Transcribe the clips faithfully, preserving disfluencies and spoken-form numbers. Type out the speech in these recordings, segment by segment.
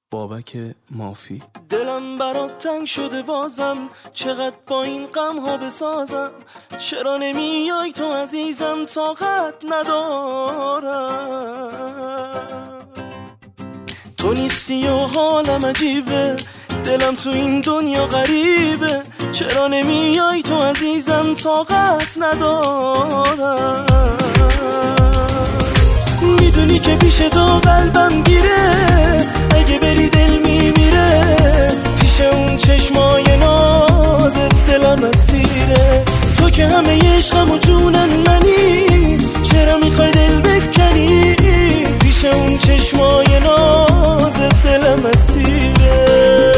بابک مافی. دلم برات تنگ شده بازم، چقدر با این غم ها بسازم. چرا نمیای تو عزیزم، طاقت ندارم. تو نیستی و حالم عجیبه، دلم تو این دنیا غریبه. چرا نمیای تو عزیزم، طاقت ندارم. میدونی که پیش تو قلبم گیره، اگه بری دل میمیره. پیش اون چشمای نازت دلم اسیره. تو که همه عشقم و جونم منی، چرا میخوای دل بکنی؟ پیش اون چشمای نازت دلم اسیره.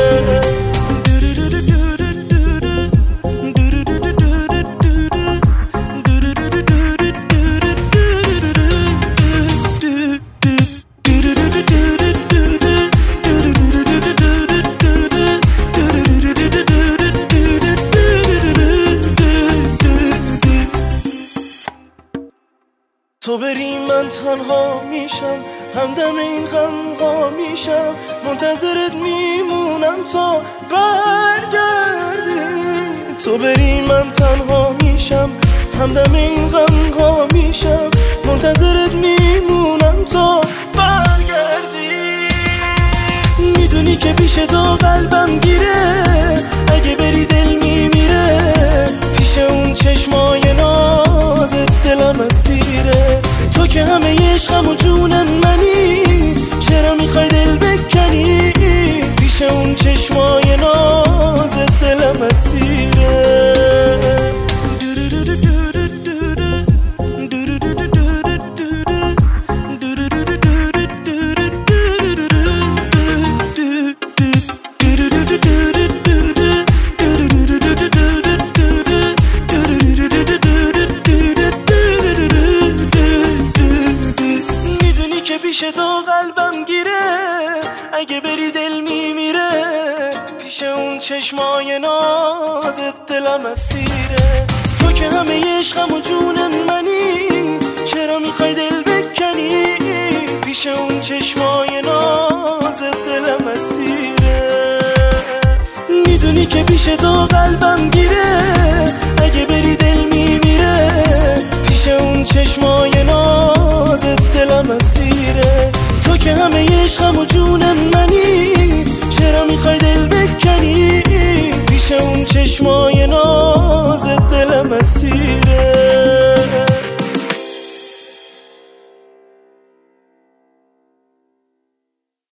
تو بری من تنها میشم، همدم این غم ها میشم. منتظرت میمونم تا برگردی. تو بری من تنها میشم، همدم این غم ها میشم. منتظرت میمونم تا برگردی. میدونی که پیش تو قلبم گیره، اگه بری دل میمیره. پیش اون چشمای نازت دلم اسیره. تو که همه عشقم و جونم منی، چرا میخوای دل بکنی؟ پیش اون چشمای نازت دلم اسیره. پیش تو قلبم گیره، اگه بری دل میمیره. پیش اون چشمای نازت دلم اسیره. تو که همه عشقم و جونم منی، چرا میخوای دل بکنی؟ پیش اون چشمای نازت دلم اسیره. میدونی که پیش تو قلبم گیره، اگه بری دل میمیره. پیش اون چشمای نازت دلم اسیره. تو که همه عشقم و جونم منی، چرا میخوای دل بکنی؟ پیش اون چشمای نازت دلم اسیره.